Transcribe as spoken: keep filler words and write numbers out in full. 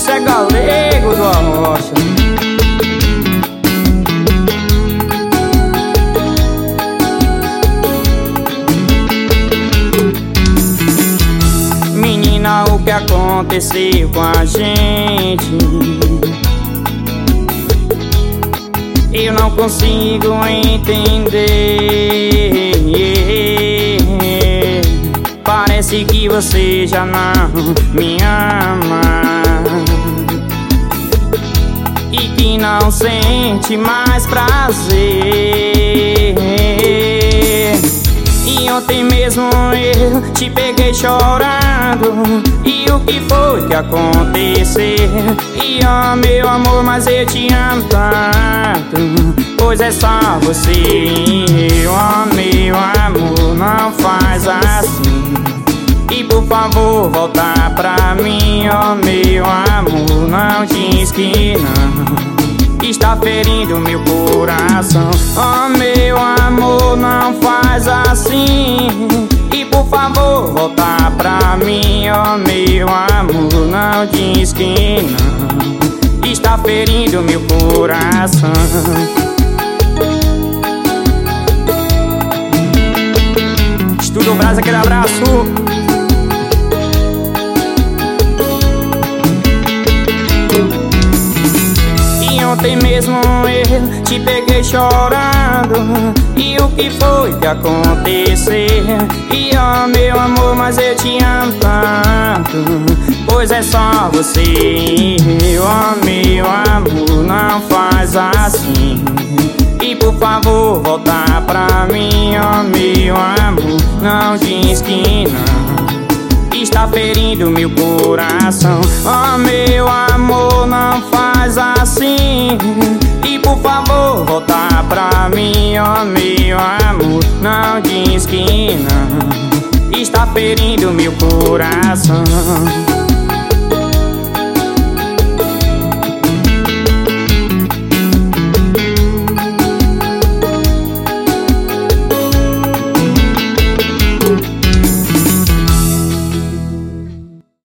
Isso é galego do Arrocha. Menina, o que aconteceu com a gente? Eu não consigo entender. Parece que você já não me ama e que não sente mais prazer. E ontem mesmo eu te peguei chorando. E o que foi que aconteceu? E ó, meu amor, mas eu te amo tanto, pois é só você. Ó, meu amor, não faz assim. E por favor, volta pra mim. Ó, meu amor, não diz que não. Está ferindo meu coração. Oh, meu amor, não faz assim. E por favor, volta pra mim. Oh, meu amor, não diz que não. Está ferindo meu coração. Estúdio Brás, aquele abraço. Ontem mesmo eu te peguei chorando. E o que foi que aconteceu? E ó, meu amor, mas eu te amo tanto, pois é só você. Ó, meu amor, não faz assim. E por favor, volta pra mim. Ó, meu amor, não diz que não. Está ferindo meu coração. Oh, meu amor, não faz assim. E por favor, volta pra mim. Oh, meu amor, não diz que não. Está ferindo meu coração.